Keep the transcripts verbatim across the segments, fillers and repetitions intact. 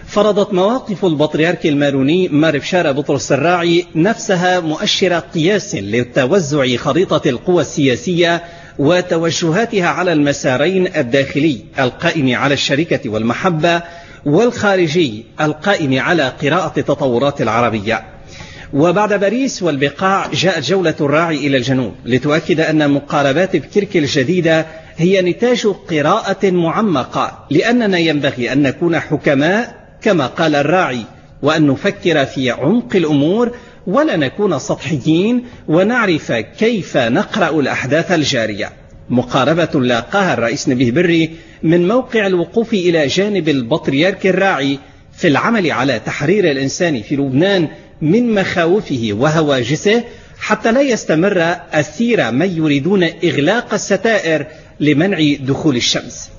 فرضت مواقف البطريرك الماروني مار بشارة بطرس الراعي نفسها مؤشر قياس لتوزع خريطة القوى السياسية وتوجهاتها على المسارين الداخلي القائم على الشركة والمحبة، والخارجي القائم على قراءة التطورات العربية. وبعد باريس والبقاع جاءت جولة الراعي إلى الجنوب لتؤكد أن مقاربات بكرك الجديدة هي نتاج قراءة معمقة، لأننا ينبغي أن نكون حكماء كما قال الراعي، وأن نفكر في عمق الأمور ولا نكون سطحيين، ونعرف كيف نقرأ الأحداث الجارية. مقاربة لاقاها الرئيس نبيه بري من موقع الوقوف إلى جانب البطريرك الراعي في العمل على تحرير الإنسان في لبنان من مخاوفه وهواجسه، حتى لا يستمر أسير من يريدون إغلاق الستائر لمنع دخول الشمس.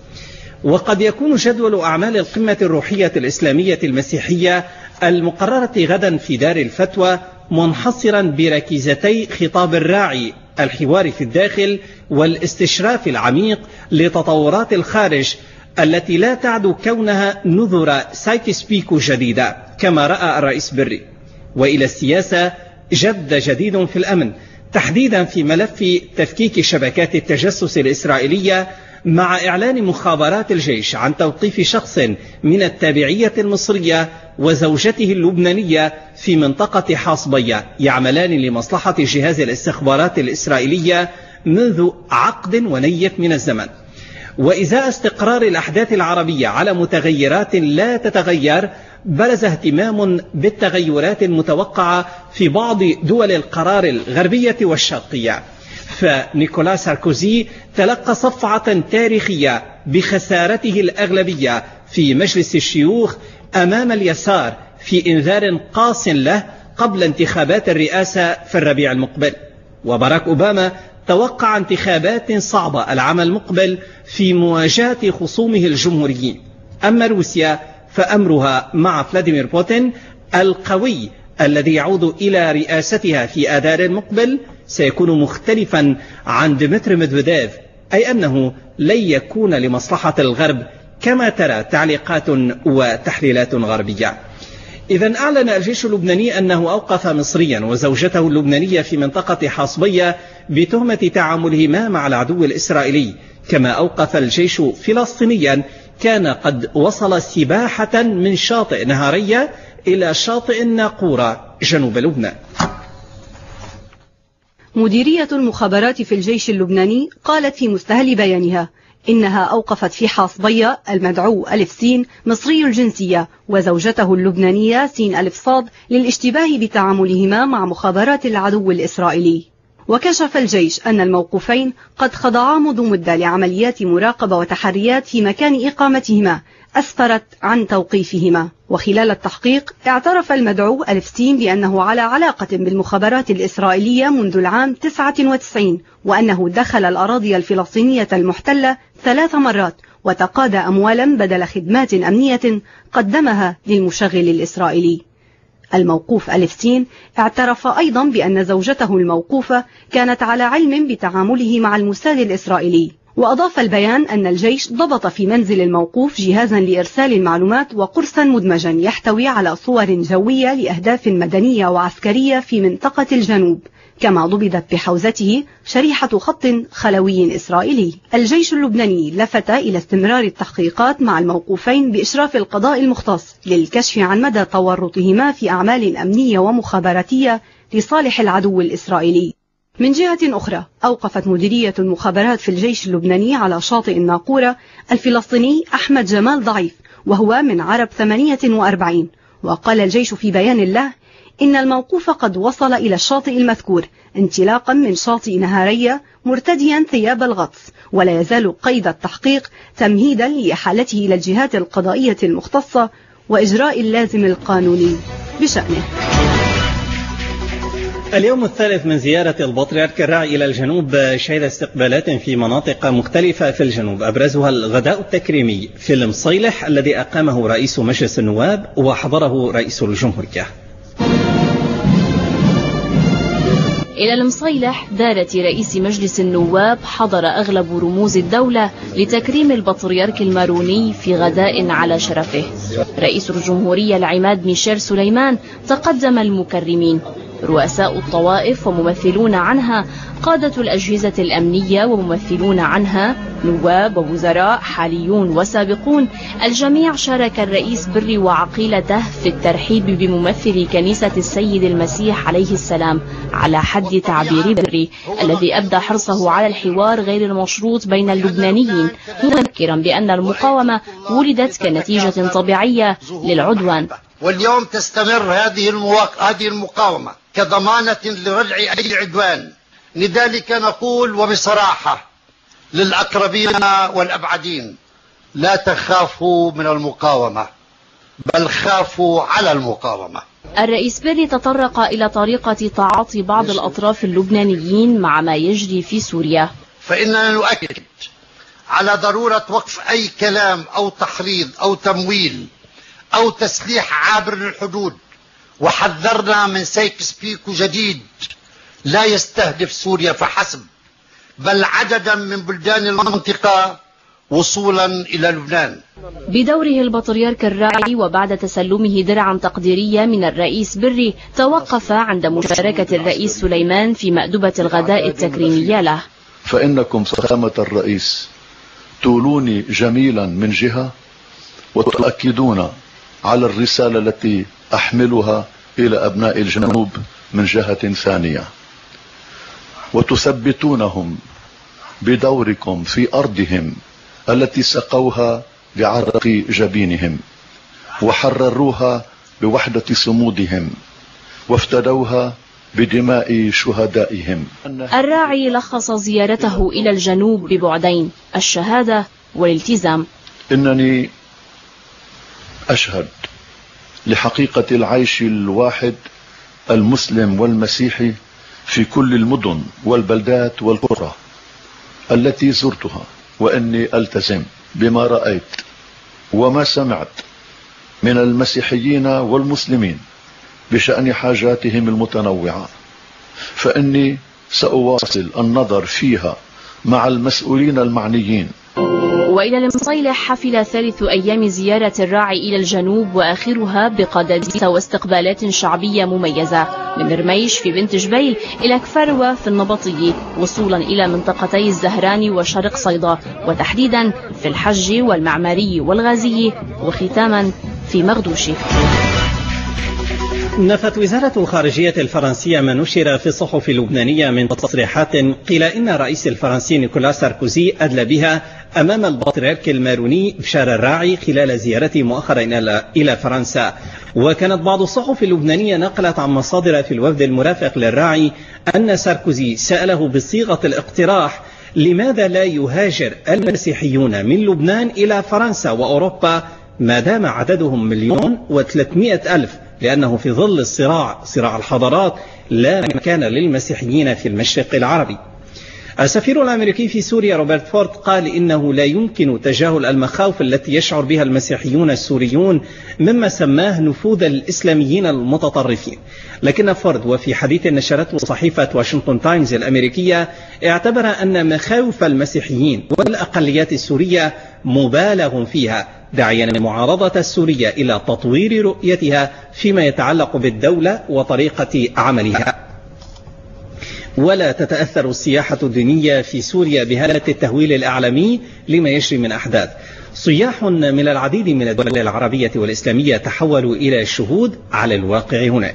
وقد يكون جدول أعمال القمة الروحية الإسلامية المسيحية المقررة غدا في دار الفتوى منحصرا بركيزتي خطاب الراعي: الحوار في الداخل والاستشراف العميق لتطورات الخارج التي لا تعد كونها نذر سايكس بيكو جديدة كما رأى الرئيس بري، وإلى السياسة جد جديد في الأمن، تحديدا في ملف تفكيك شبكات التجسس الإسرائيلية، مع إعلان مخابرات الجيش عن توقيف شخص من التابعية المصرية وزوجته اللبنانية في منطقة حاصبية يعملان لمصلحة جهاز الاستخبارات الإسرائيلية منذ عقد ونيف من الزمن. وإزاء استقرار الأحداث العربية على متغيرات لا تتغير، برز اهتمام بالتغيرات المتوقعة في بعض دول القرار الغربية والشرقية. فنيكولا ساركوزي تلقى صفعة تاريخية بخسارته الأغلبية في مجلس الشيوخ أمام اليسار في إنذار قاس له قبل انتخابات الرئاسة في الربيع المقبل. وباراك أوباما توقع انتخابات صعبة العام المقبل في مواجهة خصومه الجمهوريين. أما روسيا فأمرها مع فلاديمير بوتين القوي الذي يعود إلى رئاستها في آذار المقبل سيكون مختلفا عن ديمتري ميدفيديف، أي أنه لن يكون لمصلحة الغرب كما ترى تعليقات وتحليلات غربية. إذن أعلن الجيش اللبناني أنه أوقف مصريا وزوجته اللبنانية في منطقة حاصبية بتهمة تعاملهما مع العدو الإسرائيلي، كما أوقف الجيش فلسطينيا كان قد وصل سباحة من شاطئ نهارية إلى شاطئ الناقورة جنوب لبنان. مديرية المخابرات في الجيش اللبناني قالت في مستهل بيانها إنها أوقفت في حاصبية المدعو ألف سين مصري الجنسية وزوجته اللبنانية سين ألف صاد للاشتباه بتعاملهما مع مخابرات العدو الإسرائيلي. وكشف الجيش أن الموقوفين قد خضعا منذ مدة لعمليات مراقبة وتحريات في مكان إقامتهما أسفرت عن توقيفهما. وخلال التحقيق اعترف المدعو ألف سين بأنه على علاقة بالمخابرات الإسرائيلية منذ العام تسعة وتسعين، وأنه دخل الأراضي الفلسطينية المحتلة ثلاث مرات وتقاضى أموالا بدل خدمات أمنية قدمها للمشغل الإسرائيلي. الموقوف ألف سين اعترف أيضا بأن زوجته الموقوفة كانت على علم بتعامله مع الموساد الإسرائيلي. وأضاف البيان أن الجيش ضبط في منزل الموقوف جهازا لإرسال المعلومات وقرصا مدمجا يحتوي على صور جوية لأهداف مدنية وعسكرية في منطقة الجنوب، كما ضبطت بحوزته شريحة خط خلوي إسرائيلي. الجيش اللبناني لفت إلى استمرار التحقيقات مع الموقوفين بإشراف القضاء المختص للكشف عن مدى تورطهما في أعمال أمنية ومخابراتية لصالح العدو الإسرائيلي. من جهة أخرى أوقفت مديرية المخابرات في الجيش اللبناني على شاطئ الناقورة الفلسطيني أحمد جمال ضعيف وهو من عرب ثمانية وأربعين. وقال الجيش في بيان له إن الموقوف قد وصل إلى الشاطئ المذكور انطلاقا من شاطئ نهارية مرتديا ثياب الغطس، ولا يزال قيد التحقيق تمهيدا لإحالته إلى الجهات القضائية المختصة وإجراء اللازم القانوني بشأنه. اليوم الثالث من زيارة البطريرك الراعي إلى الجنوب شهد استقبالات في مناطق مختلفة في الجنوب، أبرزها الغداء التكريمي في المصيلح الذي أقامه رئيس مجلس النواب وحضره رئيس الجمهورية. إلى المصيلح دارة رئيس مجلس النواب حضر أغلب رموز الدولة لتكريم البطريرك الماروني في غداء على شرفه. رئيس الجمهورية العماد ميشيل سليمان تقدم المكرمين، رؤساء الطوائف وممثلون عنها، قادة الأجهزة الأمنية وممثلون عنها، نواب ووزراء حاليون وسابقون. الجميع شارك الرئيس بري وعقيلته في الترحيب بممثل كنيسة السيد المسيح عليه السلام، على حد تعبير بري الذي أبدى حرصه على الحوار غير المشروط بين اللبنانيين، مذكرا بأن المقاومة ولدت كنتيجة طبيعية للعدوان. واليوم تستمر هذه المواق... هذه المقاومة كضمانة لردع أي عدوان. لذلك نقول وبصراحة للأقربين والأبعدين: لا تخافوا من المقاومة، بل خافوا على المقاومة. الرئيس بري تطرق إلى طريقة تعاطي بعض الأطراف اللبنانيين مع ما يجري في سوريا. فإننا نؤكد على ضرورة وقف أي كلام أو تحريض أو تمويل أو تسليح عابر للحدود، وحذرنا من سايكس بيكو جديد لا يستهدف سوريا فحسب، بل عددا من بلدان المنطقة وصولا إلى لبنان. بدوره البطريرك الراعي وبعد تسلمه درعا تقديرية من الرئيس بري توقف عند مشاركة الرئيس سليمان في مأدبة الغداء التكريمية له. فإنكم سلامة الرئيس تولوني جميلا من جهة، وتؤكدون على الرسالة التي أحملها إلى أبناء الجنوب من جهة ثانية، وتثبتونهم بدوركم في أرضهم التي سقوها بعرق جبينهم، وحرروها بوحدة صمودهم، وافتدوها بدماء شهدائهم. الراعي لخص زيارته إلى الجنوب ببعدين: الشهادة والالتزام. إنني أشهد لحقيقة العيش الواحد المسلم والمسيحي في كل المدن والبلدات والقرى التي زرتها، وأني ألتزم بما رأيت وما سمعت من المسيحيين والمسلمين بشأن حاجاتهم المتنوعة، فإني سأواصل النظر فيها مع المسؤولين المعنيين. وإلى المصيلح حفل ثالث أيام زيارة الراعي إلى الجنوب، وآخرها بقداديس واستقبالات شعبية مميزة، من رميش في بنت جبيل إلى كفروة في النبطية، وصولا إلى منطقتي الزهراني وشرق صيدا، وتحديدا في الحج والمعماري والغازية، وختاما في مغدوشي. نفت وزارة الخارجية الفرنسية ما نشر في الصحف اللبنانية من تصريحات قيل إن الرئيس الفرنسي نيكولا ساركوزي أدلى بها أمام البطريرك الماروني بشار الراعي خلال زيارته مؤخرا إلى فرنسا. وكانت بعض الصحف اللبنانية نقلت عن مصادر في الوفد المرافق للراعي أن ساركوزي سأله بصيغة الاقتراح لماذا لا يهاجر المسيحيون من لبنان إلى فرنسا وأوروبا ما دام عددهم مليون وثلاثمائة ألف، لأنه في ظل الصراع صراع الحضارات لا مكان للمسيحيين في المشرق العربي. السفير الأمريكي في سوريا روبرت فورد قال إنه لا يمكن تجاهل المخاوف التي يشعر بها المسيحيون السوريون مما سماه نفوذ الإسلاميين المتطرفين. لكن فورد وفي حديث نشرته صحيفة واشنطن تايمز الأمريكية اعتبر أن مخاوف المسيحيين والأقليات السورية مبالغ فيها، داعيا المعارضة السورية إلى تطوير رؤيتها فيما يتعلق بالدولة وطريقة عملها. ولا تتأثر السياحة الدينية في سوريا بهالة التهويل الأعلامي لما يجري من أحداث. سياح من العديد من الدول العربية والإسلامية تحولوا إلى الشهود على الواقع هناك.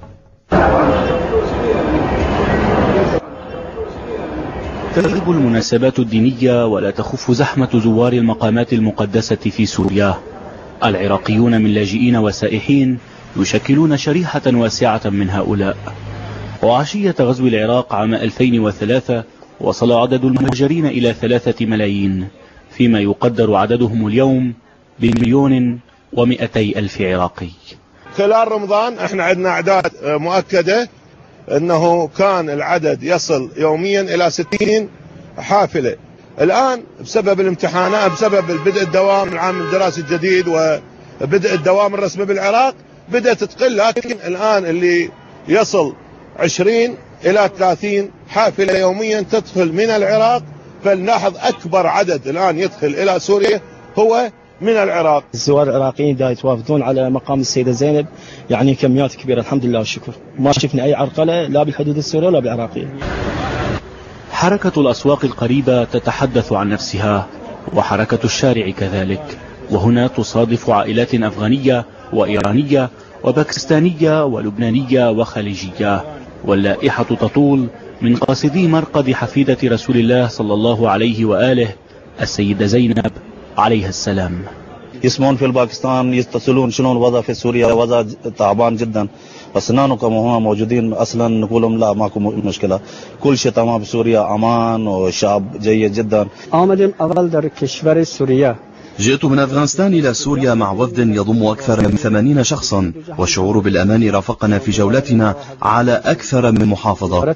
تغيب المناسبات الدينية ولا تخف زحمة زوار المقامات المقدسة في سوريا. العراقيون من لاجئين وسائحين يشكلون شريحة واسعة من هؤلاء. وعشية غزو العراق عام ألفين وثلاثة وصل عدد المهاجرين إلى ثلاثة ملايين، فيما يقدر عددهم اليوم بمليون ومئتي ألف عراقي. خلال رمضان احنا عندنا أعداد مؤكدة أنه كان العدد يصل يوميا إلى ستين حافلة. الآن بسبب الامتحانات، بسبب بدء الدوام العام الدراسي الجديد وبدء الدوام الرسمي بالعراق بدأت تقل، لكن الآن اللي يصل عشرين إلى ثلاثين حافلة يوميا تدخل من العراق. فلنلاحظ أكبر عدد الآن يدخل إلى سوريا هو من العراق. الزوار العراقيين دا يتوافدون على مقام السيدة زينب، يعني كميات كبيرة الحمد لله والشكر. ما شفنا أي عرقلة لا بالحدود السورية ولا بالعراقية. حركة الأسواق القريبة تتحدث عن نفسها، وحركة الشارع كذلك، وهنا تصادف عائلات أفغانية وإيرانية وباكستانية ولبنانية وخليجية، واللائحة تطول من قاصدي مرقد حفيدة رسول الله صلى الله عليه وآله السيدة زينب عليها السلام. يسمعون في الباكستان يتصلون شلون الوضع في سوريا، وضع تعبان جدا، بس نانكم هنا موجودين اصلا نقول لهم لا ماكو مشكله، كل شيء تمام بسوريا، امان وشعب جيد جدا. آمدیم اول در کشور سوریا. جئت من أفغانستان إلى سوريا مع وفد يضم أكثر من ثمانين شخصا، والشعور بالأمان رافقنا في جولتنا على أكثر من محافظة.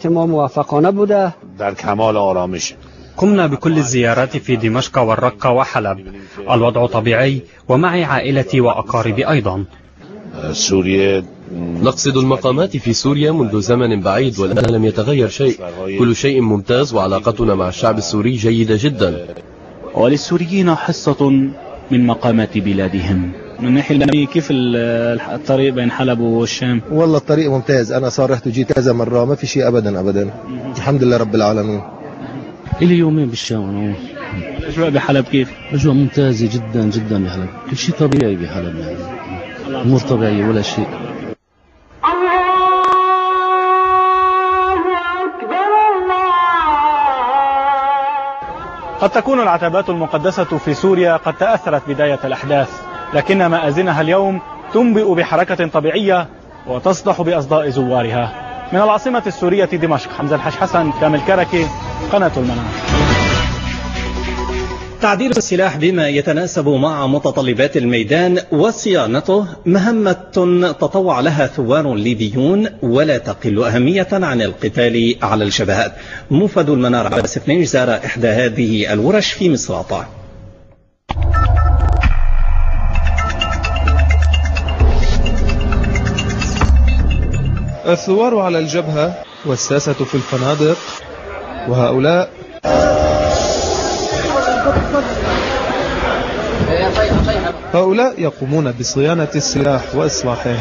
قمنا بكل الزيارات في دمشق والرقة وحلب، الوضع طبيعي ومعي عائلتي وأقاربي أيضا. سوريا نقصد المقامات في سوريا منذ زمن بعيد، والآن لم يتغير شيء، كل شيء ممتاز، وعلاقتنا مع الشعب السوري جيدة جدا. وللسوريين حصة من مقامات بلادهم. من ناحية الأمنية كيف الطريق بين حلب والشام؟ والله الطريق ممتاز، أنا صار رحت وجيت كذا مرة، ما في شيء أبدا أبدا، الحمد لله رب العالمين. إلي يومين بالشام. الأجواء بحلب كيف؟ أجواء ممتازة جدا جدا بحلب، كل شيء طبيعي بحلب، يعني أمور طبيعية ولا شيء. قد تكون العتبات المقدسة في سوريا قد تأثرت بداية الأحداث، لكن مآذنها اليوم تنبئ بحركة طبيعية وتصدح بأصداء زوارها. من العاصمة السورية دمشق، حمزة الحاج حسن، كامل كركي، قناة المنار. تعديل السلاح بما يتناسب مع متطلبات الميدان وصيانته مهمة تطوع لها ثوار ليبيون ولا تقل أهمية عن القتال على الجبهات. موفد المنار عباس فنيش زار إحدى هذه الورش في مصراتة. الثوار على الجبهة والساسة في الفنادق، وهؤلاء هؤلاء يقومون بصيانة السلاح وإصلاحه.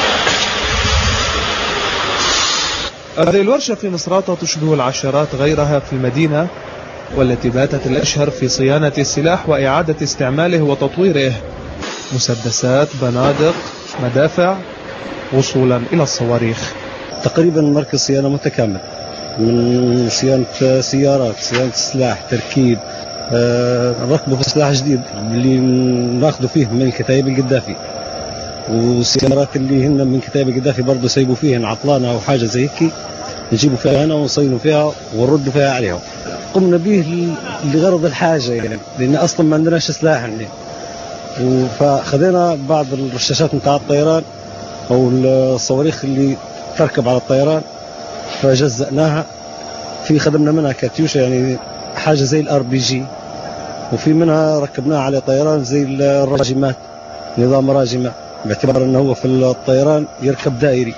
هذه الورشة في مصراتة تشبه العشرات غيرها في المدينة، والتي باتت الأشهر في صيانة السلاح وإعادة استعماله وتطويره، مسدسات، بنادق، مدافع، وصولا إلى الصواريخ. تقريبا مركز صيانة متكامل، من صيانة سيارات، صيانة سلاح، تركيب، آه، ركبه في سلاح جديد اللي ناخذه فيه من كتائب القذافي، والسيارات اللي هن من كتائب القذافي برضه سيبوا فيهن عطلانة أو حاجة زي هيك، نجيبوا فيها هنا ونصينوا فيها ونردوا فيها عليها. قمنا به لغرض الحاجة، يعني لأن أصلا ما عندناش سلاح عندنا، فخذينا بعض الرشاشات متاع الطيران أو الصواريخ اللي تركب على الطيران، فجزأناها في خدمنا منها كاتيوشا، يعني حاجة زي الار بي جي، وفي منها ركبناها على طيران زي الراجمات، نظام راجمة، باعتبار أنه هو في الطيران يركب دائري.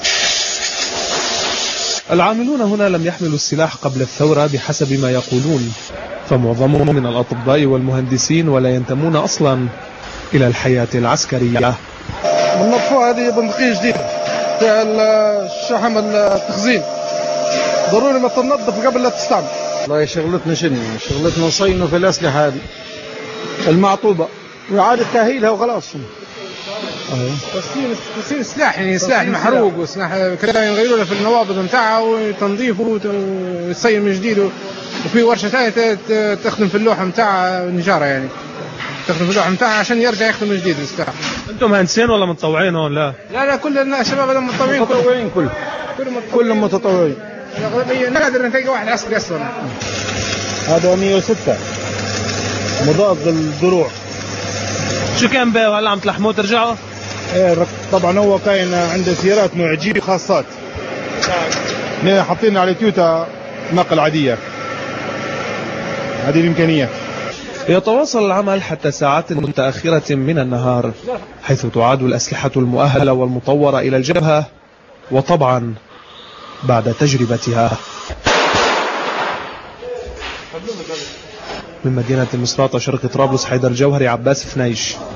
العاملون هنا لم يحملوا السلاح قبل الثورة بحسب ما يقولون، فمعظمهم من الأطباء والمهندسين ولا ينتمون أصلا إلى الحياة العسكرية. بنطفوا هذه بندقية جديدة في الشحم التخزين، ضروري ما تنظف قبل لا تستعمل. والله شغلتنا شنو؟ شغلتنا نصينه في الأسلحة هذه المعطوبة وإعادة تأهيلها وخلاص. تصين تصين سلاح، يعني سلاح محروق وسلاح كذا، يغيروا له في النوابض نتاعها وتنظيفه ويصين من جديد. وفي ورشة ثانية تخدم في اللوحة نتاعها النجارة، يعني تخدم في اللوحة نتاعها عشان يرجع يخدم من جديد السلاح. أنتم مهندسين ولا متطوعين ولا؟ لا لا كل الشباب هذول متطوعين. متطوعين كل كلهم متطوعين. نقدر نلاقي واحد عسكري أصلا. هذا مية وستة مضاد للدروع. شو كان بيه وهلا عم تلحموه ترجعوا؟ ايه طبعا هو كاين عنده سيارات نوع جي خاصات، نحن حاطين على تويوتا نقل عادية، هذه الإمكانية. يتواصل العمل حتى ساعات متأخرة من النهار، حيث تعاد الأسلحة المؤهلة والمطورة إلى الجبهة، وطبعا بعد تجربتها. من مدينة مصراتة شرق طرابلس، حيدر جوهري، عباس فنيش.